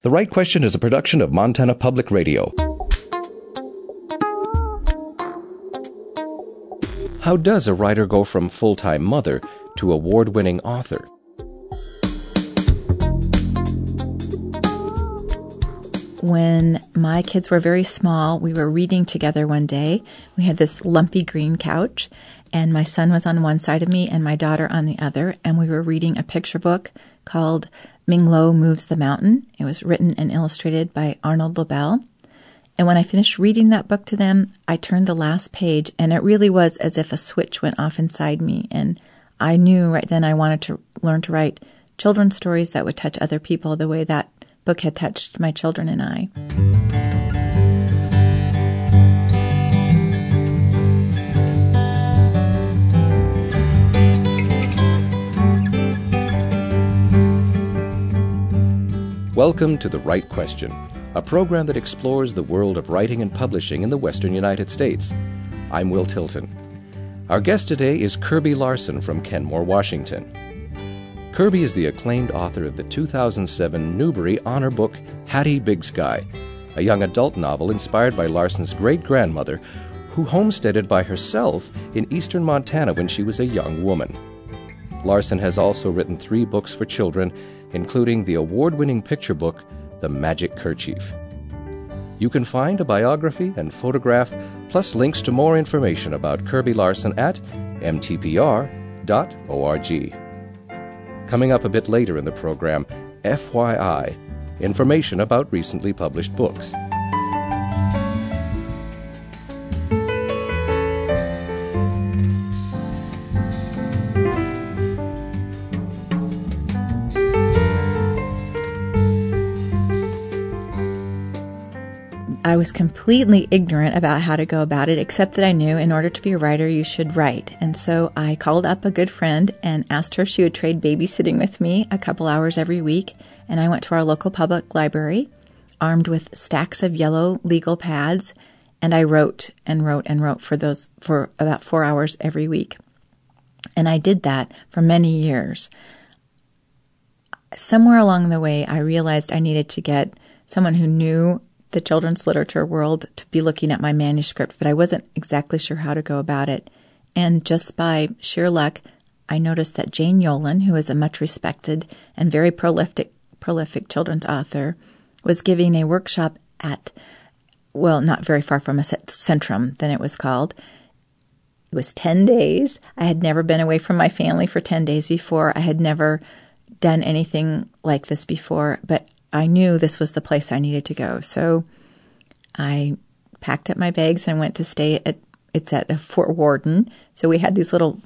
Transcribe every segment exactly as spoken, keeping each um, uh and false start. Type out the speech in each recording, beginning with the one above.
The Right Question is a production of Montana Public Radio. How does a writer go from full-time mother to award-winning author? When my kids were very small, we were reading together one day. We had this lumpy green couch, and my son was on one side of me and my daughter on the other, and we were reading a picture book called Ming Lo Moves the Mountain. It was written and illustrated by Arnold Lobel. And when I finished reading that book to them, I turned the last page, and it really was as if a switch went off inside me. And I knew right then I wanted to learn to write children's stories that would touch other people the way that book had touched my children and I. Welcome to The Right Question, a program that explores the world of writing and publishing in the western United States. I'm Will Tilton. Our guest today is Kirby Larson from Kenmore, Washington. Kirby is the acclaimed author of the two thousand seven Newbery Honor Book, Hattie Big Sky, a young adult novel inspired by Larson's great-grandmother, who homesteaded by herself in eastern Montana when she was a young woman. Larson has also written three books for children, including the award-winning picture book, The Magic Kerchief. You can find a biography and photograph, plus links to more information about Kirby Larson at m t p r dot org. Coming up a bit later in the program, F Y I, information about recently published books. I was completely ignorant about how to go about it, except that I knew in order to be a writer, you should write. And so I called up a good friend and asked her if she would trade babysitting with me a couple hours every week. And I went to our local public library, armed with stacks of yellow legal pads, and I wrote and wrote and wrote for those for about four hours every week. And I did that for many years. Somewhere along the way, I realized I needed to get someone who knew the children's literature world to be looking at my manuscript, but I wasn't exactly sure how to go about it. And just by sheer luck, I noticed that Jane Yolen, who is a much respected and very prolific prolific children's author, was giving a workshop at, well, not very far from us, at Centrum, then it was called. It was ten days. I had never been away from my family for ten days before. I had never done anything like this before, but I knew this was the place I needed to go. So I packed up my bags and went to stay at, it's at a Fort Worden. So we had these little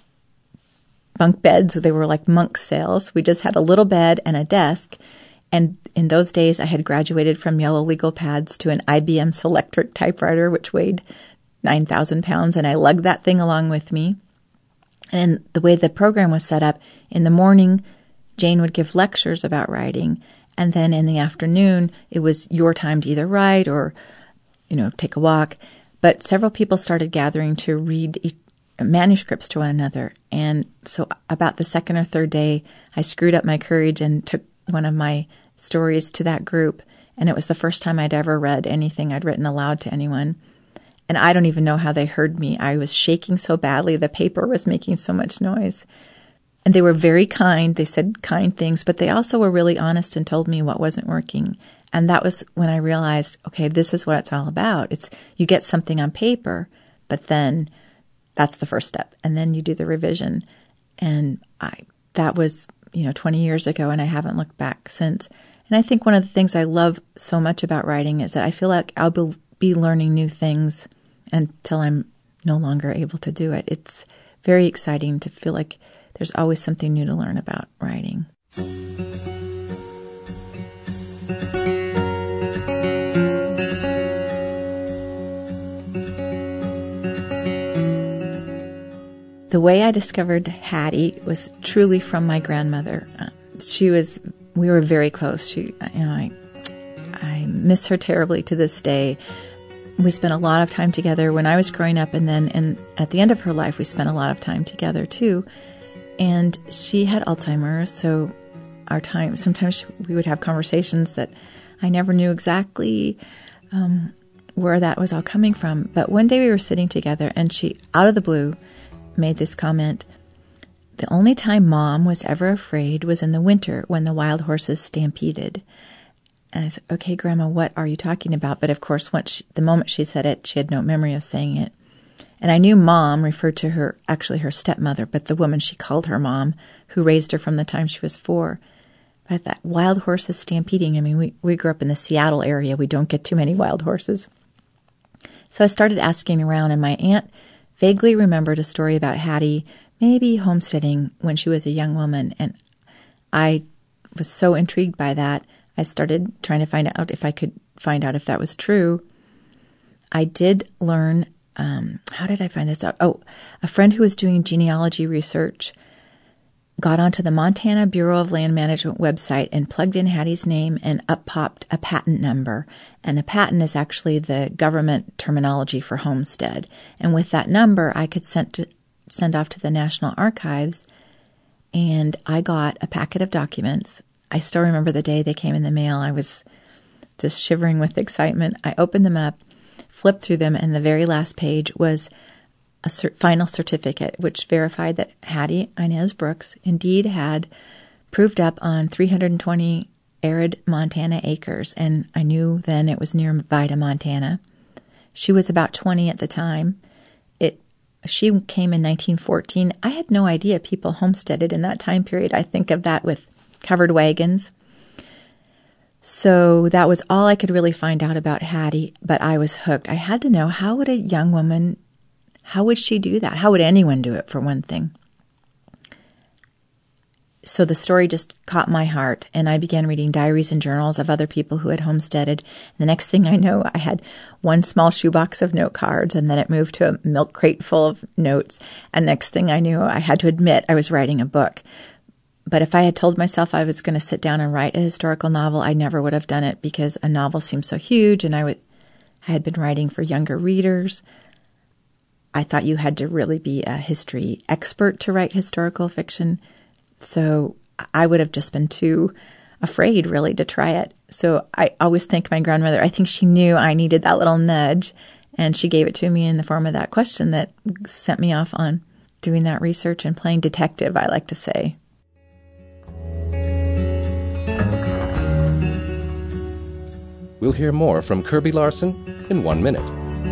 bunk beds. They were like monk cells. We just had a little bed and a desk. And in those days, I had graduated from yellow legal pads to an I B M Selectric typewriter, which weighed nine thousand pounds. And I lugged that thing along with me. And the way the program was set up, in the morning, Jane would give lectures about writing. And then in the afternoon, it was your time to either write or, you know, take a walk. But several people started gathering to read manuscripts to one another. And so about the second or third day, I screwed up my courage and took one of my stories to that group. And it was the first time I'd ever read anything I'd written aloud to anyone. And I don't even know how they heard me. I was shaking so badly. The paper was making so much noise. And they were very kind. They said kind things, but they also were really honest and told me what wasn't working. And that was when I realized, okay, this is what it's all about. It's you get something on paper, but then that's the first step. And then you do the revision. And I that was, you know, twenty years ago, and I haven't looked back since. And I think one of the things I love so much about writing is that I feel like I'll be learning new things until I'm no longer able to do it. It's very exciting to feel like there's always something new to learn about writing. The way I discovered Hattie was truly from my grandmother. Uh, she was, we were very close. She, you know, I, I miss her terribly to this day. We spent a lot of time together when I was growing up, and then in, at the end of her life, we spent a lot of time together too. And she had Alzheimer's, so our time, sometimes we would have conversations that I never knew exactly um, where that was all coming from. But one day we were sitting together, and she, out of the blue, made this comment. The only time Mom was ever afraid was in the winter when the wild horses stampeded. And I said, okay, Grandma, what are you talking about? But of course, once she, the moment she said it, she had no memory of saying it. And I knew Mom referred to her, actually her stepmother, but the woman she called her mom, who raised her from the time she was four. But I thought, wild horses stampeding. I mean, we, we grew up in the Seattle area. We don't get too many wild horses. So I started asking around, and my aunt vaguely remembered a story about Hattie maybe homesteading when she was a young woman. And I was so intrigued by that, I started trying to find out if I could find out if that was true. I did learn, um, how did I find this out? Oh, a friend who was doing genealogy research got onto the Montana Bureau of Land Management website and plugged in Hattie's name, and up popped a patent number. And a patent is actually the government terminology for homestead. And with that number, I could send to, send off to the National Archives, and I got a packet of documents. I still remember the day they came in the mail. I was just shivering with excitement. I opened them up, flipped through them, and the very last page was a cert- final certificate, which verified that Hattie Inez Brooks indeed had proved up on three hundred twenty arid Montana acres, and I knew then it was near Vida, Montana. She was about twenty at the time. It She came in nineteen fourteen. I had no idea people homesteaded in that time period. I think of that with covered wagons. So that was all I could really find out about Hattie, but I was hooked. I had to know, how would a young woman, how would she do that? How would anyone do it, for one thing? So the story just caught my heart, and I began reading diaries and journals of other people who had homesteaded. The next thing I know, I had one small shoebox of note cards, and then it moved to a milk crate full of notes. And next thing I knew, I had to admit I was writing a book. But if I had told myself I was going to sit down and write a historical novel, I never would have done it, because a novel seemed so huge, and I would, I had been writing for younger readers. I thought you had to really be a history expert to write historical fiction. So I would have just been too afraid, really, to try it. So I always thank my grandmother. I think she knew I needed that little nudge, and she gave it to me in the form of that question that sent me off on doing that research and playing detective, I like to say. We'll hear more from Kirby Larson in one minute.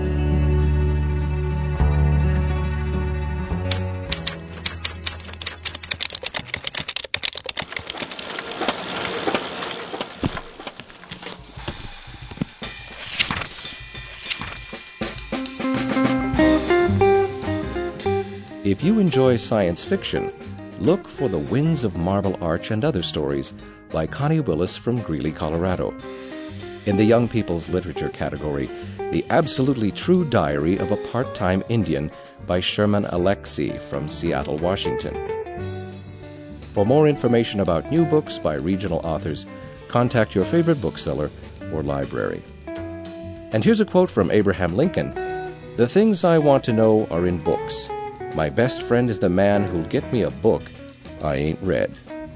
If you enjoy science fiction, look for The Winds of Marble Arch and Other Stories by Connie Willis from Greeley, Colorado. In the Young People's Literature category, The Absolutely True Diary of a Part-Time Indian by Sherman Alexie from Seattle, Washington. For more information about new books by regional authors, contact your favorite bookseller or library. And here's a quote from Abraham Lincoln. "The things I want to know are in books. My best friend is the man who'll get me a book I ain't read."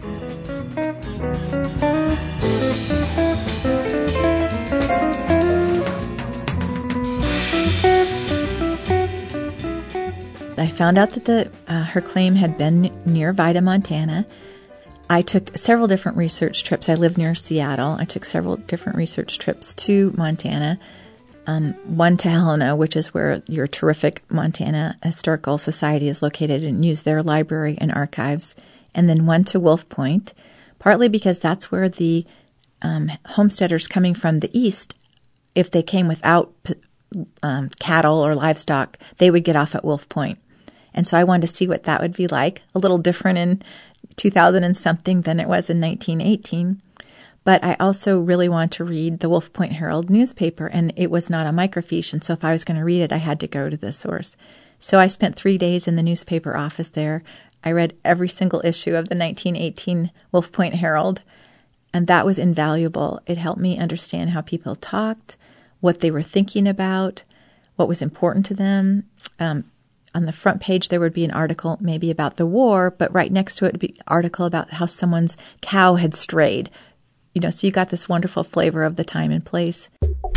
I found out that the uh, her claim had been near Vida, Montana. I took several different research trips. I live near Seattle. I took several different research trips to Montana. Um, one to Helena, which is where your terrific Montana Historical Society is located, and used their library and archives. And then one to Wolf Point, partly because that's where the um, homesteaders coming from the east, if they came without um, cattle or livestock, they would get off at Wolf Point. And so I wanted to see what that would be like, a little different in two thousand and something than it was in nineteen eighteen. But I also really wanted to read the Wolf Point Herald newspaper, and it was not a microfiche. And so if I was going to read it, I had to go to the source. So I spent three days in the newspaper office there. I read every single issue of the nineteen eighteen Wolf Point Herald, and that was invaluable. It helped me understand how people talked, what they were thinking about, what was important to them. Um, On the front page, there would be an article maybe about the war, but right next to it would be an article about how someone's cow had strayed You know, so you got this wonderful flavor of the time and place.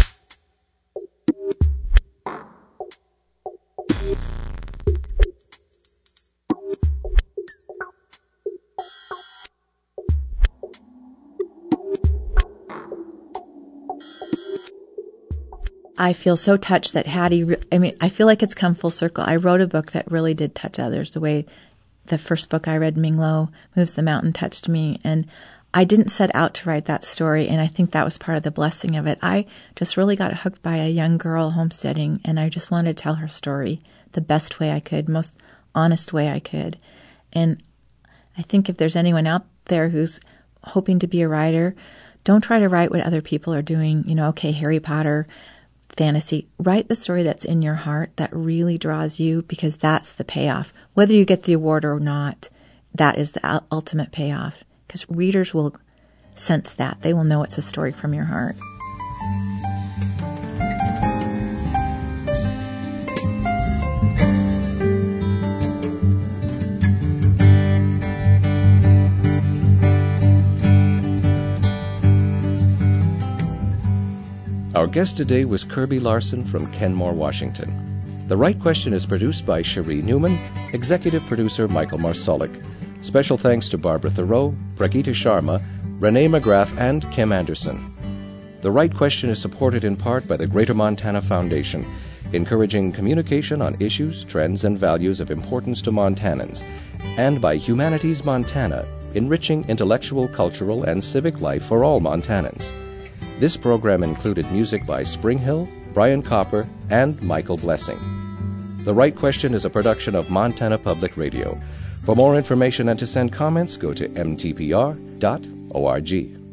I feel so touched that Hattie, I mean, I feel like it's come full circle. I wrote a book that really did touch others the way the first book I read, Ming Lo, Moves the Mountain, touched me. And I didn't set out to write that story, and I think that was part of the blessing of it. I just really got hooked by a young girl homesteading, and I just wanted to tell her story the best way I could, most honest way I could. And I think if there's anyone out there who's hoping to be a writer, don't try to write what other people are doing. You know, okay, Harry Potter, fantasy. Write the story that's in your heart that really draws you, because that's the payoff. Whether you get the award or not, that is the ultimate payoff, because readers will sense that. They will know it's a story from your heart. Our guest today was Kirby Larson from Kenmore, Washington. The Right Question is produced by Cherie Newman, executive producer Michael Marsolik. Special thanks to Barbara Thoreau, Brigitte Sharma, Renee McGrath, and Kim Anderson. The Right Question is supported in part by the Greater Montana Foundation, encouraging communication on issues, trends, and values of importance to Montanans, and by Humanities Montana, enriching intellectual, cultural, and civic life for all Montanans. This program included music by Spring Hill, Brian Copper, and Michael Blessing. The Right Question is a production of Montana Public Radio. For more information and to send comments, go to m t p r dot org.